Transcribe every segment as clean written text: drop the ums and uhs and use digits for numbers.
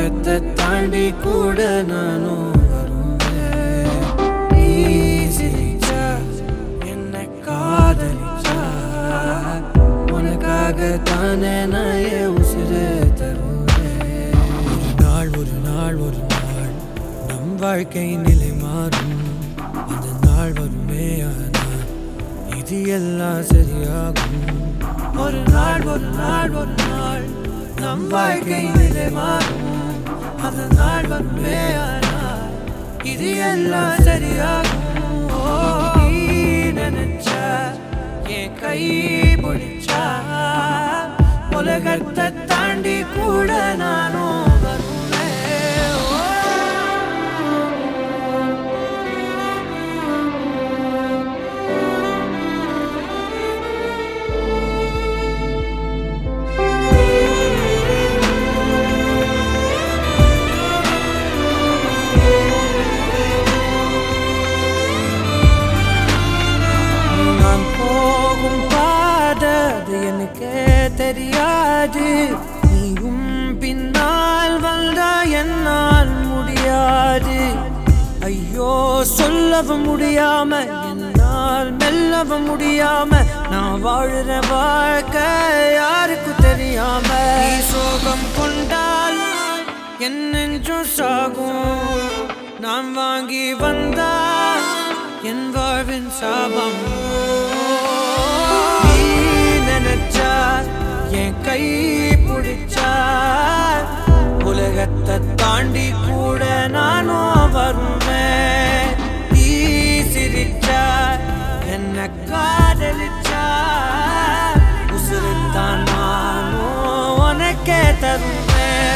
உலகத்தை தாண்டி கூட நானும் வருவேன். நீ சிரிச்சா என்னை காதலிச்சா உனக்காக தானே நான் உசிரே தருவேன். ஒரு நாள் நம் வாழ்க்கை நிலை மாறும். அந்த நாள் வருமே ஆனால் இது எல்லாம் சரியாகும். ஒரு நாள் நம் வாழ்க்கை நிலை மாறும். அந்த நாள் வருமே ஆனால் இது எல்லாம் சரியாகும். நீ நினைச்சா என் கை பிடிச்சா உலகத்தை தாண்டி கூட நானும் வருவேன். எனக்கே தெரியாது நீயும் பின்னால் வந்தா என்னால் முடியாது. ஐயோ சொல்லவும் முடியாம என்னால் மெல்லவும் முடியாம நான் வாழுற வாழ்க்கை யாருக்கு தெரியாம. நீ சோகம் கொண்டால் என் நெஞ்சும் சாகும். நான் வாங்கி வந்தா என் வாழ்வின் சாபம். என் கை பிடிச்சார் உலகத்தை தாண்டி கூட நானும் வருவேன். நீ சிரிச்சார் என்ன காதலிச்சார் உசுருத்தான் நானும் உனக்கே தருவேன்.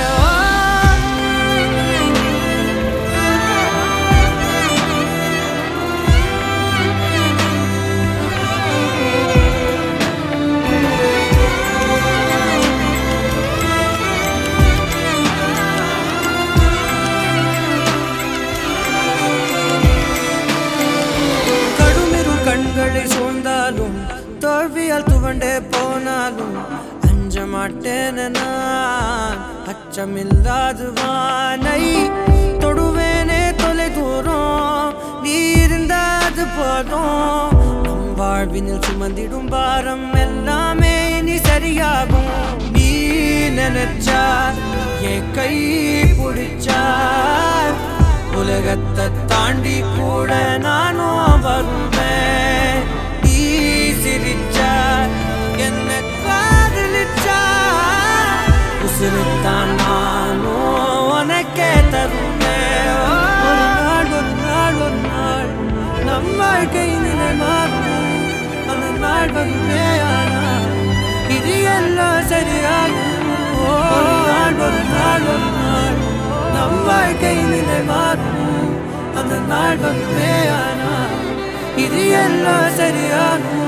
சூழ்ந்தாலும் தோல்வியால் துவண்டே போனாலும் அஞ்ச மாட்டேன். நான் அச்சமில்லாது வானை தொடுவேனே தொலை தூரம். நீ இருந்தாது போதும். நம் வாழ்வினில் சுமந்திடும் பாரம் எல்லாமே இனி சரியாகும். நீ நினைச்சா என் கை பிடிச்சா உலகத்தை தாண்டி கூட நானும் வருவேன். நீ சிரிச்சா என்ன காதலிச்சா உசுருத்தான் நானும் உனக்கே தருவேன். ஒரு நாள் நம் வாழ்க்கை நிலை மாறும். அந்த நாள் வருமே ஆனால் இது எல்லாம் சரியாகும். ஒரு நாள் நம் வாழ்க்கை நிலை மாறும். அந்த நாள் வருமே ஆனால் இது எல்லாம் சரியாகும்.